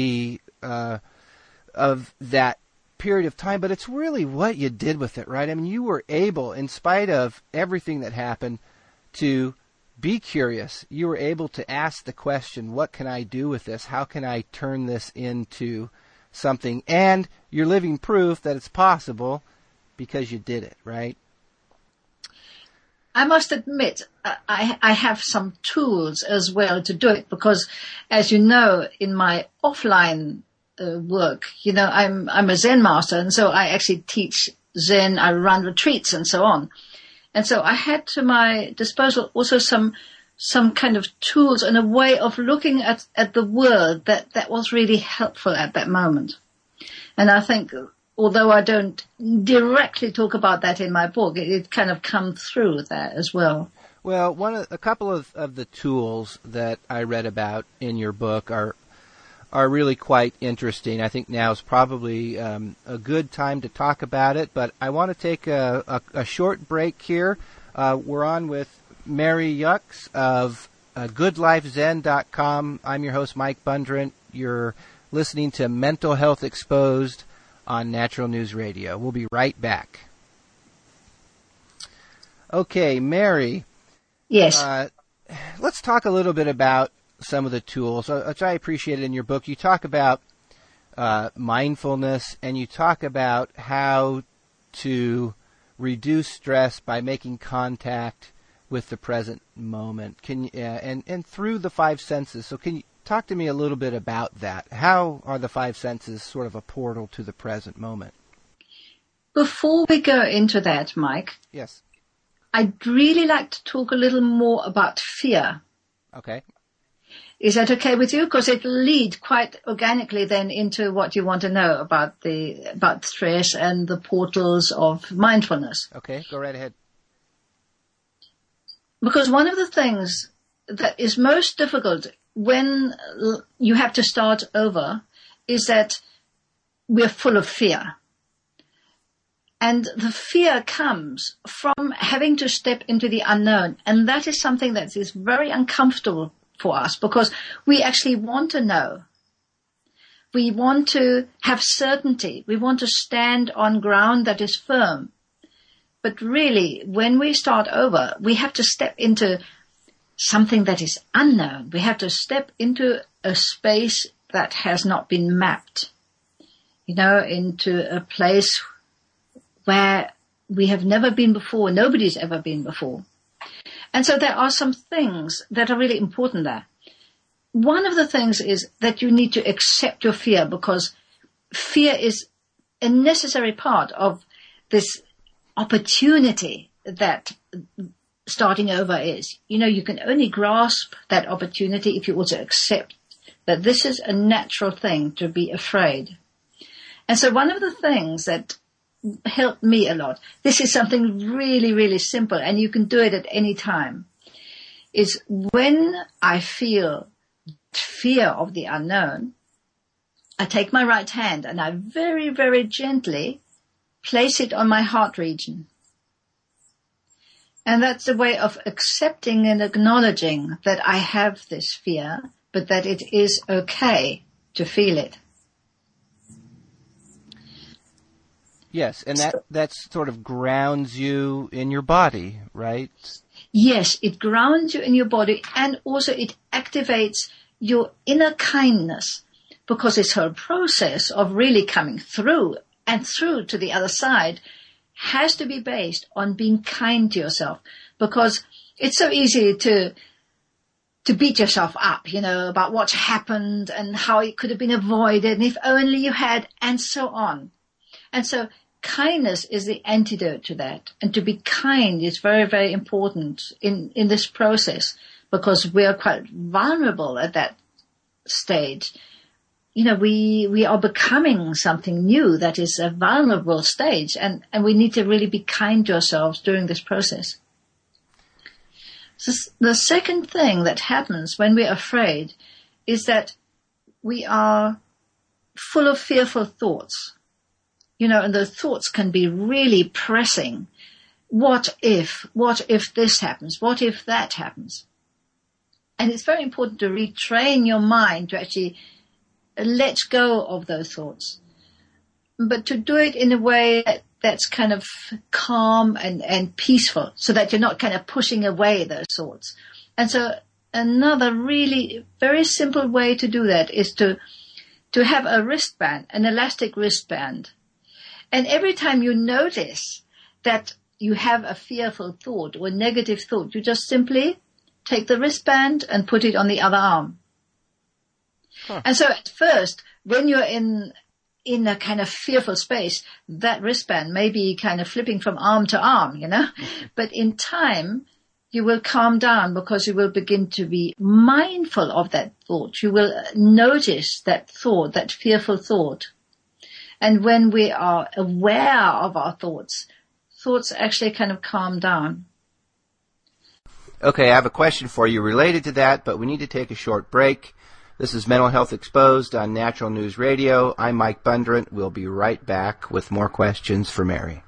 Speaker 4: of that period of time, but it's really what you did with it, right? I mean, you were able, in spite of everything that happened, to be curious. You were able to ask the question, what can I do with this? How can I turn this into something? And you're living proof that it's possible because you did it, right?
Speaker 6: I must admit, I have some tools as well to do it because, as you know, in my offline work, I'm a Zen master, and so I actually teach Zen, I run retreats and so on. And so I had to my disposal also some kind of tools and a way of looking at the world that was really helpful at that moment. And I think, although I don't directly talk about that in my book, it kind of comes through that as well.
Speaker 4: Well, a couple of the tools that I read about in your book are really quite interesting. I think now is probably a good time to talk about it, but I want to take a short break here. We're on with Mary Yucks of GoodLifeZen.com. I'm your host, Mike Bundren. You're listening to Mental Health Exposed on Natural News Radio. We'll be right back. Okay, Mary.
Speaker 6: Yes.
Speaker 4: Let's talk a little bit about some of the tools, which I appreciated in your book. You talk about mindfulness, and you talk about how to reduce stress by making contact with the present moment. And through the 5 senses. So can you talk to me a little bit about that? How are the 5 senses sort of a portal to the present moment?
Speaker 6: Before we go into that, Mike.
Speaker 4: Yes.
Speaker 6: I'd really like to talk a little more about fear.
Speaker 4: Okay.
Speaker 6: Is that okay with you? Because it'll lead quite organically then into what you want to know about stress and the portals of mindfulness.
Speaker 4: Okay, go right ahead.
Speaker 6: Because one of the things that is most difficult when you have to start over is that we're full of fear. And the fear comes from having to step into the unknown. And that is something that is very uncomfortable for us because we actually want to know. We want to have certainty. We want to stand on ground that is firm. But really, when we start over, we have to step into something that is unknown. We have to step into a space that has not been mapped, into a place where we have never been before, nobody's ever been before. And so there are some things that are really important there. One of the things is that you need to accept your fear, because fear is a necessary part of this opportunity that starting over is. You can only grasp that opportunity if you also accept that this is a natural thing to be afraid. And so one of the things that helped me a lot, this is something really, really simple, and you can do it at any time, is when I feel fear of the unknown, I take my right hand and I very, very gently place it on my heart region. And that's a way of accepting and acknowledging that I have this fear, but that it is okay to feel it.
Speaker 4: Yes, and that sort of grounds you in your body, right?
Speaker 6: Yes, it grounds you in your body, and also it activates your inner kindness, because this whole process of really coming through and through to the other side has to be based on being kind to yourself, because it's so easy to beat yourself up, about what's happened and how it could have been avoided, and if only you had, and so on. And so kindness is the antidote to that. And to be kind is very, very important in this process, because we are quite vulnerable at that stage. We are becoming something new that is a vulnerable stage, and we need to really be kind to ourselves during this process. So the second thing that happens when we're afraid is that we are full of fearful thoughts. And the thoughts can be really pressing. What if this happens? What if that happens? And it's very important to retrain your mind to actually let go of those thoughts, but to do it in a way that's kind of calm and peaceful, so that you're not kind of pushing away those thoughts. And so another really very simple way to do that is to have a wristband, an elastic wristband. And every time you notice that you have a fearful thought or a negative thought, you just simply take the wristband and put it on the other arm. Huh. And so at first, when you're in a kind of fearful space, that wristband may be kind of flipping from arm to arm, But in time, you will calm down, because you will begin to be mindful of that thought. You will notice that thought, that fearful thought. And when we are aware of our thoughts actually kind of calm down.
Speaker 4: Okay, I have a question for you related to that, but we need to take a short break. This is Mental Health Exposed on Natural News Radio. I'm Mike Bundren. We'll be right back with more questions for Mary.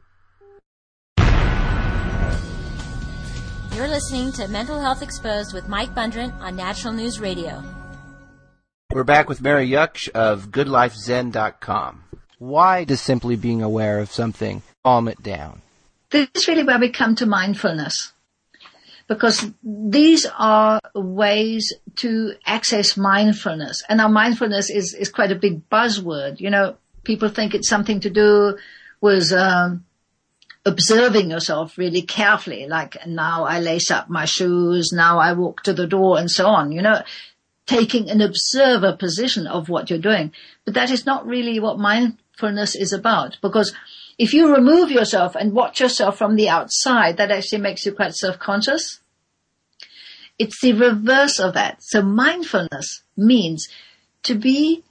Speaker 3: You're listening to Mental Health Exposed with Mike Bundren on Natural News Radio.
Speaker 4: We're back with Mary Yuksh of GoodLifeZen.com. Why does simply being aware of something calm it down?
Speaker 6: This is really where we come to mindfulness, because these are ways to access mindfulness. And our mindfulness is quite a big buzzword. People think it's something to do with observing yourself really carefully, like now I lace up my shoes, now I walk to the door, and so on, taking an observer position of what you're doing. But that is not really what mindfulness is about, because if you remove yourself and watch yourself from the outside, that actually makes you quite self-conscious. It's the reverse of that. So mindfulness means to be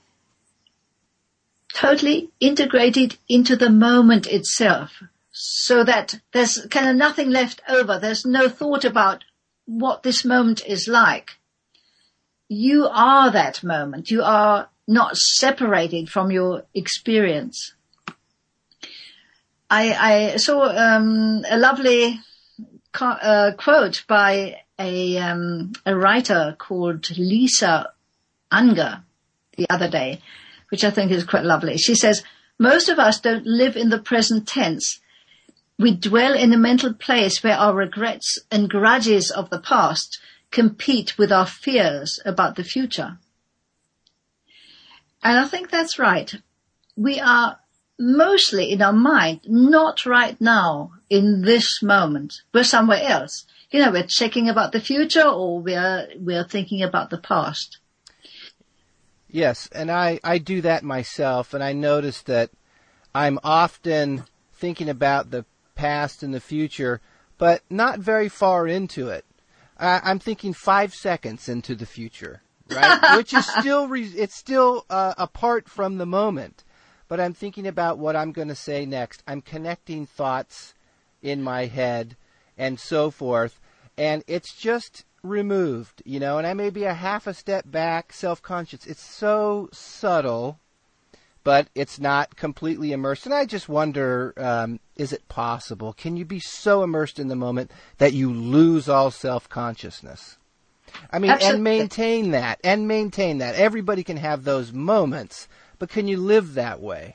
Speaker 6: totally integrated into the moment itself, so that there's kind of nothing left over. There's no thought about what this moment is like. You are that moment. You are not separated from your experience. I saw a lovely quote by a writer called Lisa Unger the other day, which I think is quite lovely. She says, most of us don't live in the present tense we dwell in a mental place where our regrets and grudges of the past compete with our fears about the future. And I think that's right. We are mostly in our mind, not right now in this moment. We're somewhere else. We're checking about the future, or we're thinking about the past.
Speaker 4: Yes, and I do that myself, and I notice that I'm often thinking about the past and the future, but not very far into it. I'm thinking 5 seconds into the future, right? Which is still apart from the moment. But I'm thinking about what I'm going to say next. I'm connecting thoughts in my head and so forth, and it's just removed, and I may be a half a step back, self-conscious. It's so subtle, but it's not completely immersed. And I just wonder, is it possible? Can you be so immersed in the moment that you lose all self-consciousness? I mean,
Speaker 6: Absolutely.
Speaker 4: and maintain that. Everybody can have those moments, but can you live that way?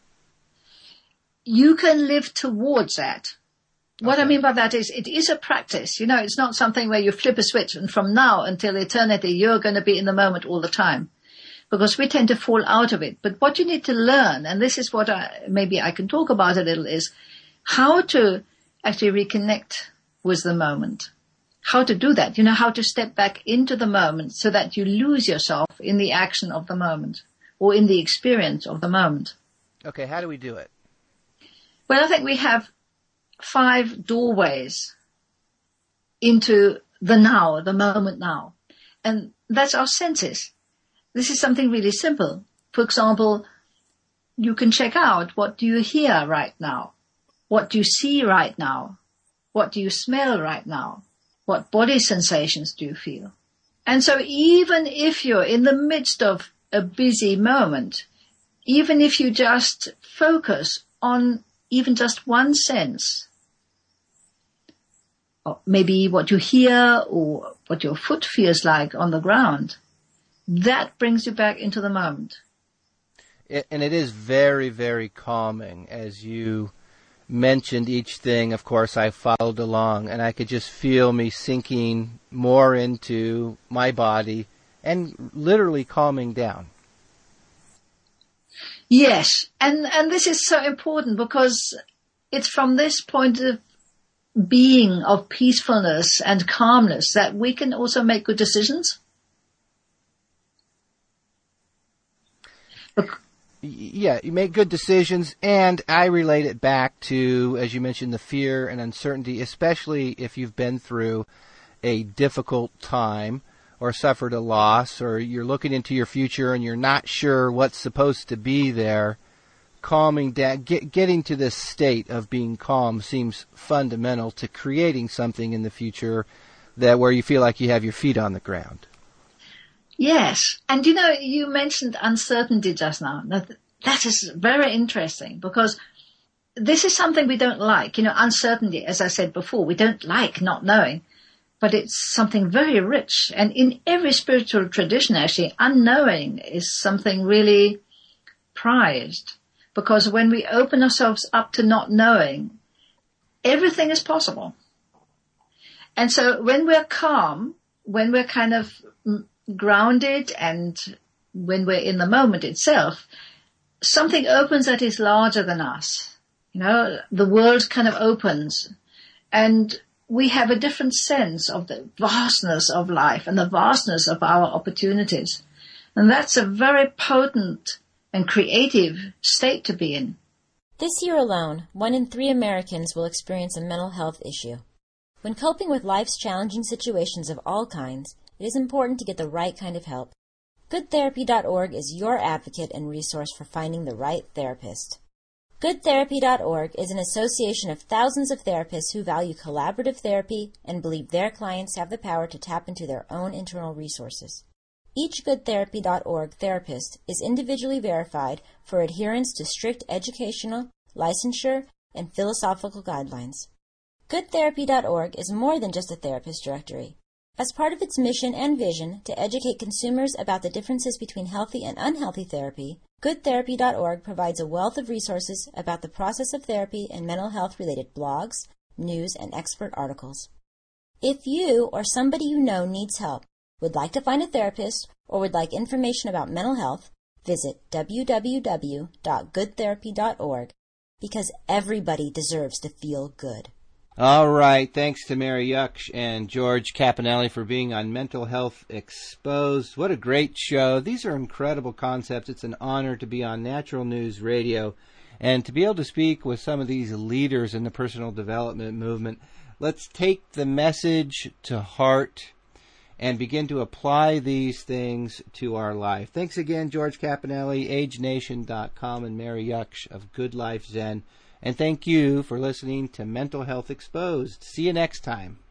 Speaker 6: You can live towards that. What
Speaker 4: Okay.
Speaker 6: I mean by that is it is a practice. It's not something where you flip a switch and from now until eternity you're going to be in the moment all the time, because we tend to fall out of it. But what you need to learn, and this is what maybe I can talk about a little, is how to actually reconnect with the moment. How to do that, how to step back into the moment so that you lose yourself in the action of the moment or in the experience of the moment.
Speaker 4: Okay, how do we do it?
Speaker 6: Well, I think we have 5 doorways into the now, the moment now. And that's our senses. This is something really simple. For example, you can check out, what do you hear right now? What do you see right now? What do you smell right now? What body sensations do you feel? And so even if you're in the midst of a busy moment, even if you just focus on even just one sense, or maybe what you hear or what your foot feels like on the ground, that brings you back into the moment.
Speaker 4: And it is very, very calming. As you mentioned each thing, of course, I followed along, and I could just feel me sinking more into my body and literally calming down.
Speaker 6: Yes, and this is so important because it's from this point of being of peacefulness and calmness that we can also make good decisions.
Speaker 4: Yeah, you make good decisions, and I relate it back to, as you mentioned, the fear and uncertainty, especially if you've been through a difficult time or suffered a loss, or you're looking into your future and you're not sure what's supposed to be there. Calming down, getting to this state of being calm seems fundamental to creating something in the future that where you feel like you have your feet on the ground.
Speaker 6: Yes, and you mentioned uncertainty just now. That is very interesting because this is something we don't like. Uncertainty, as I said before, we don't like not knowing. But it's something very rich. And in every spiritual tradition, actually, unknowing is something really prized. Because when we open ourselves up to not knowing, everything is possible. And so when we're calm, when we're kind of grounded, and when we're in the moment itself, something opens that is larger than us. The world kind of opens. And we have a different sense of the vastness of life and the vastness of our opportunities. And that's a very potent and creative state to be in.
Speaker 3: This year alone, 1 in 3 Americans will experience a mental health issue. When coping with life's challenging situations of all kinds, it is important to get the right kind of help. GoodTherapy.org is your advocate and resource for finding the right therapist. GoodTherapy.org is an association of thousands of therapists who value collaborative therapy and believe their clients have the power to tap into their own internal resources. Each GoodTherapy.org therapist is individually verified for adherence to strict educational, licensure, and philosophical guidelines. GoodTherapy.org is more than just a therapist directory. As part of its mission and vision to educate consumers about the differences between healthy and unhealthy therapy, GoodTherapy.org provides a wealth of resources about the process of therapy and mental health-related blogs, news, and expert articles. If you or somebody you know needs help, would like to find a therapist, or would like information about mental health, visit www.goodtherapy.org, because everybody deserves to feel good.
Speaker 4: All right. Thanks to Mary Yucksch and George Caponelli for being on Mental Health Exposed. What a great show. These are incredible concepts. It's an honor to be on Natural News Radio and to be able to speak with some of these leaders in the personal development movement. Let's take the message to heart and begin to apply these things to our life. Thanks again, George Caponelli, AgeNation.com, and Mary Yucksch of Good Life Zen. And thank you for listening to Mental Health Exposed. See you next time.